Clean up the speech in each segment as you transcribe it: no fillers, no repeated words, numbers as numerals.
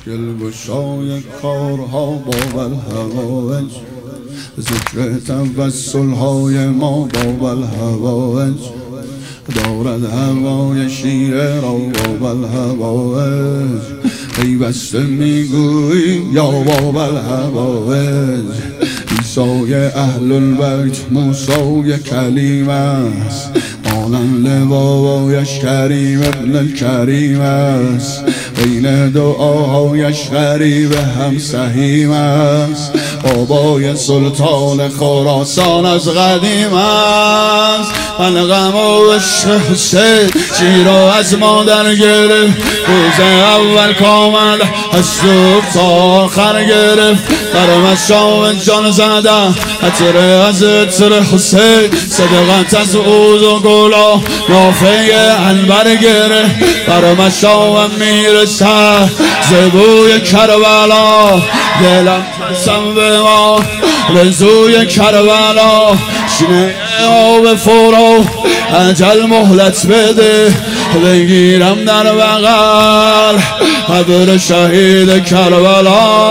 مشکل گشای کارها با الهوایج، ذکر توسل های ما با الهوایج، دارد هوای شیره را با الهوایج، پیوسته میگویی یا با الهوایج. عیسای اهل البیت موسی کلیم است، مانند لوایش کریم ابن الکریم است، بین دعاهایش غریب هم سهیم است، بابای سلطان خراسان از قدیم است. من غم و عشق حسین شیرا از مادر گرفت، روز اول کامل از صبح تا آخر گرفت، برم از شام جان زدم عطر از عطر حسین، صدقت از عود و گلا نافه عنبر گرفت، برم از شام میرسد زبوی کربلا، دلم قسم به ما رزوی کربلا، شینه آب فورا عجل مهلت بده، بگیرم در بغل قبر شهید کربلا.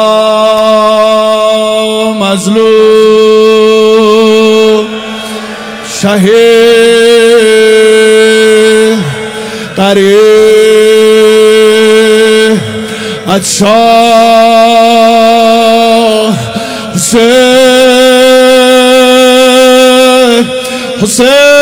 مظلوم شهید قریب حسین حسین